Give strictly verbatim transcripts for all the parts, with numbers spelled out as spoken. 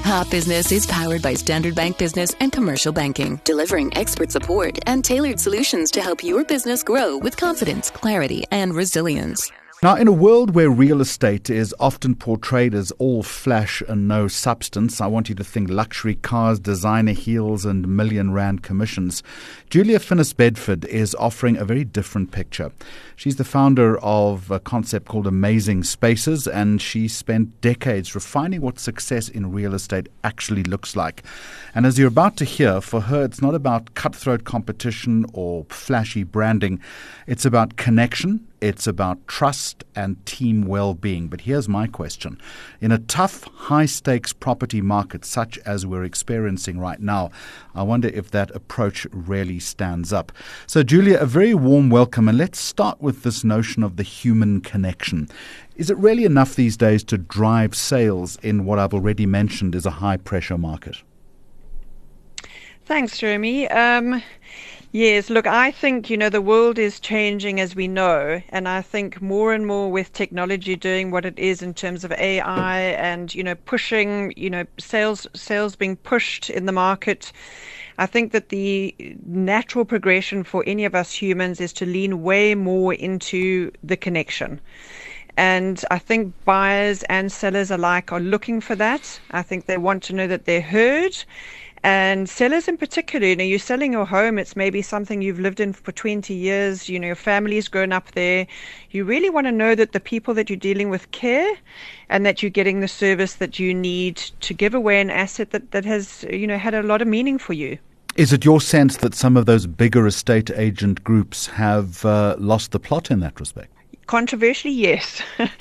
Hot Business is powered by Standard Bank Business and Commercial Banking, delivering expert support and tailored solutions to help your business grow with confidence, clarity, and resilience. Now, in a world where real estate is often portrayed as all flash and no substance, I want you to think luxury cars, designer heels, and million rand commissions. Julia Finnis-Bedford is offering a very different picture. She's the founder of a concept called Amazing Spaces, and she spent decades refining what success in real estate actually looks like. And as you're about to hear, for her, it's not about cutthroat competition or flashy branding. It's about connection. It's about trust and team well-being. But here's my question. In a tough, high-stakes property market such as we're experiencing right now, I wonder if that approach really stands up. So, Julia, a very warm welcome. And let's start with this notion of the human connection. Is it really enough these days to drive sales in what I've already mentioned is a high-pressure market? Thanks, Jeremy. Um, yes, look, I think, you know, the world is changing as we know, and I think more and more with technology doing what it is in terms of A I and, you know, pushing, you know, sales, sales being pushed in the market, I think that the natural progression for any of us humans is to lean way more into the connection. And I think buyers and sellers alike are looking for that. I think they want to know that they're heard. And sellers in particular, you know, you're selling your home, it's maybe something you've lived in for twenty years, you know, your family's grown up there. You really want to know that the people that you're dealing with care and that you're getting the service that you need to give away an asset that, that has, you know, had a lot of meaning for you. Is it your sense that some of those bigger estate agent groups have uh, lost the plot in that respect? Controversially, yes.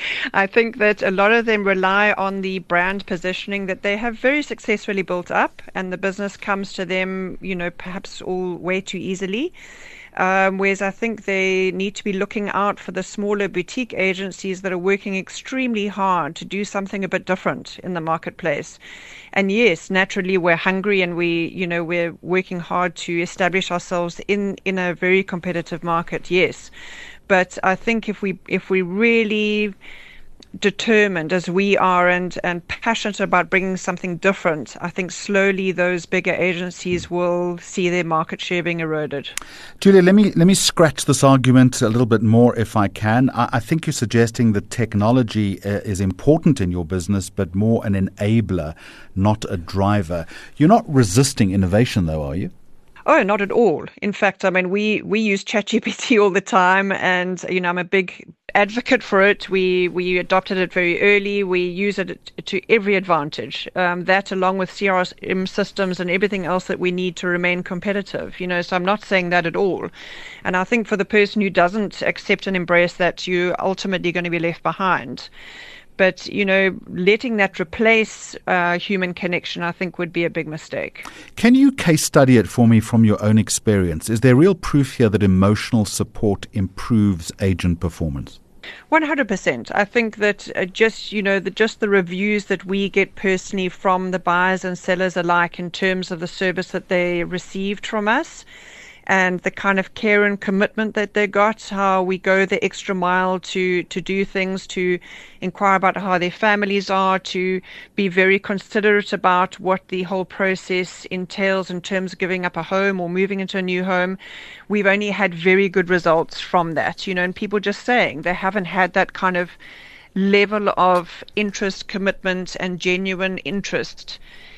I think that a lot of them rely on the brand positioning that they have very successfully built up, and the business comes to them, you know, perhaps all way too easily. Um, whereas I think they need to be looking out for the smaller boutique agencies that are working extremely hard to do something a bit different in the marketplace. And yes, naturally we're hungry and we, you know, we're working hard to establish ourselves in, in a very competitive market, yes. But I think if we if we really determined as we are and, and passionate about bringing something different, I think slowly those bigger agencies will see their market share being eroded. Julia, let me let me scratch this argument a little bit more if I can. I, I think you're suggesting that technology uh, is important in your business, but more an enabler, not a driver. You're not resisting innovation though, are you? Oh, not at all. In fact, I mean, we, we use ChatGPT all the time, and, you know, I'm a big advocate for it. We we adopted it very early. We use it to every advantage. Um, that along with C R M systems and everything else that we need to remain competitive, you know, so I'm not saying that at all. And I think for the person who doesn't accept and embrace that, you're ultimately going to be left behind. But, you know, letting that replace uh, human connection, I think, would be a big mistake. Can you case study it for me from your own experience? Is there real proof here that emotional support improves agent performance? one hundred percent. I think that uh, just, you know, the, just the reviews that we get personally from the buyers and sellers alike in terms of the service that they received from us, and the kind of care and commitment that they got, how we go the extra mile to, to do things, to inquire about how their families are, to be very considerate about what the whole process entails in terms of giving up a home or moving into a new home. We've only had very good results from that, you know, and people just saying they haven't had that kind of level of interest, commitment, and genuine interest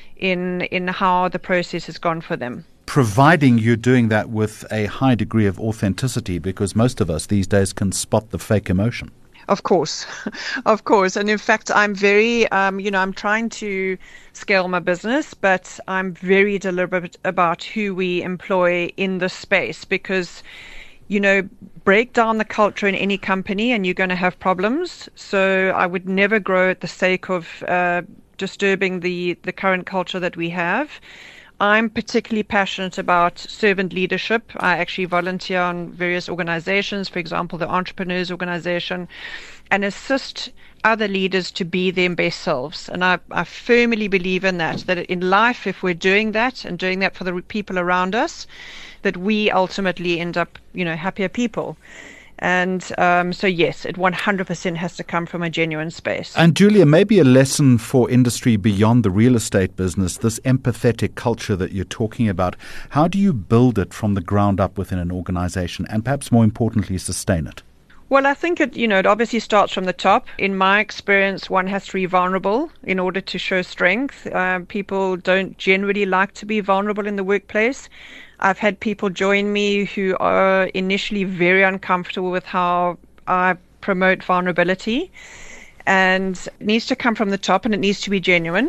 in in how the process has gone for them. Providing you're doing that with a high degree of authenticity, because most of us these days can spot the fake emotion. Of course, of course. And in fact, I'm very, um, you know, I'm trying to scale my business, but I'm very deliberate about who we employ in this space because, you know, break down the culture in any company and you're going to have problems. So I would never grow at the sake of uh, disturbing the, the current culture that we have. I'm particularly passionate about servant leadership. I actually volunteer on various organizations, for example, the Entrepreneurs Organization, and assist other leaders to be their best selves. And I, I firmly believe in that, that in life, if we're doing that and doing that for the people around us, that we ultimately end up, you know, happier people. And um, so, yes, it one hundred percent has to come from a genuine space. And Julia, maybe a lesson for industry beyond the real estate business, this empathetic culture that you're talking about. How do you build it from the ground up within an organization and perhaps more importantly, sustain it? Well, I think it, you know, it obviously starts from the top. In my experience, one has to be vulnerable in order to show strength. Uh, people don't generally like to be vulnerable in the workplace. I've had people join me who are initially very uncomfortable with how I promote vulnerability. And it needs to come from the top and it needs to be genuine.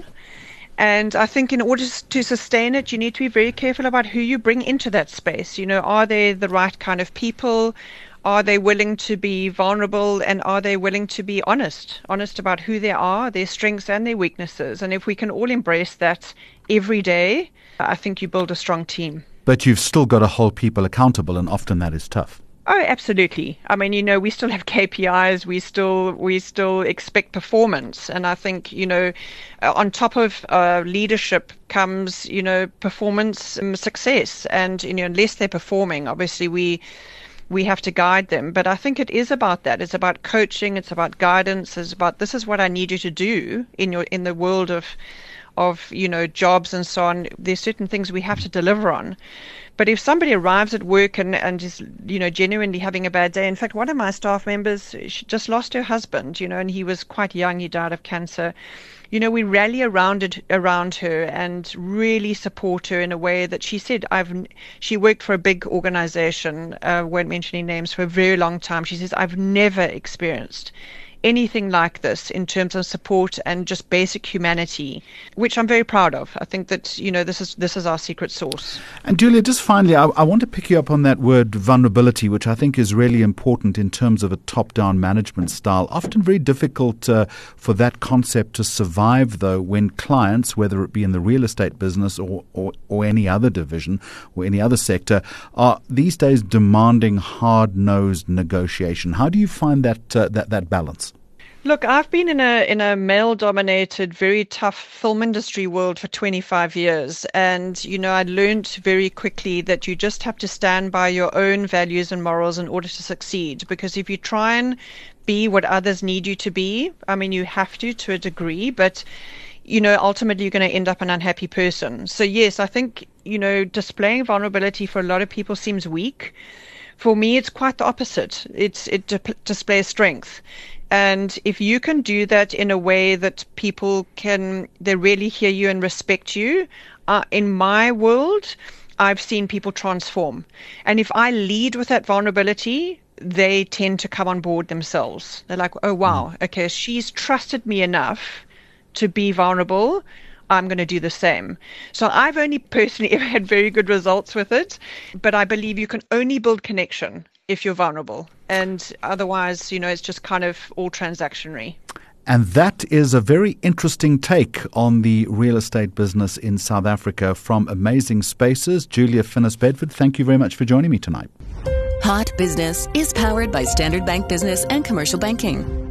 And I think in order to sustain it, you need to be very careful about who you bring into that space. You know, are they the right kind of people? Are they willing to be vulnerable, and are they willing to be honest, honest about who they are, their strengths and their weaknesses? And if we can all embrace that every day, I think you build a strong team. But you've still got to hold people accountable, and often that is tough. Oh, absolutely. I mean, you know, we still have K P Is. We still we still expect performance. And I think, you know, on top of uh, leadership comes, you know, performance and success. And, you know, unless they're performing, obviously we we have to guide them. But I think it is about that. It's about coaching. It's about guidance. It's about, this is what I need you to do in your in the world of of, you know, jobs and so on. There's certain things we have to deliver on. But if somebody arrives at work and, and is, you know, genuinely having a bad day, in fact, one of my staff members, she just lost her husband, you know, and he was quite young. He died of cancer. You know, we rally around it, around her and really support her in a way that she said, I've, she worked for a big organization, uh, won't mention any names, for a very long time. She says, I've never experienced anything like this in terms of support and just basic humanity, which I'm very proud of. I think that, you know, this is this is our secret sauce. And Julia, just finally, I, I want to pick you up on that word vulnerability, which I think is really important in terms of a top-down management style. Often very difficult uh, for that concept to survive, though, when clients, whether it be in the real estate business or, or, or any other division or any other sector, are these days demanding hard-nosed negotiation. How do you find that uh, that that balance? Look, I've been in a in a male-dominated, very tough film industry world for twenty-five years. And, you know, I learned very quickly that you just have to stand by your own values and morals in order to succeed. Because if you try and be what others need you to be, I mean, you have to, to a degree, but, you know, ultimately you're going to end up an unhappy person. So, yes, I think, you know, displaying vulnerability for a lot of people seems weak. For me, it's quite the opposite. It's it di- displays strength. And if you can do that in a way that people can, they really hear you and respect you, uh, in my world, I've seen people transform. And if I lead with that vulnerability, they tend to come on board themselves. They're like, oh, wow, okay, she's trusted me enough to be vulnerable. I'm going to do the same. So I've only personally ever had very good results with it, but I believe you can only build connection if you're vulnerable. And otherwise, you know, it's just kind of all transactionary. And that is a very interesting take on the real estate business in South Africa from Amazing Spaces. Julia Finnis-Bedford, thank you very much for joining me tonight. Hot Business is powered by Standard Bank Business and Commercial Banking.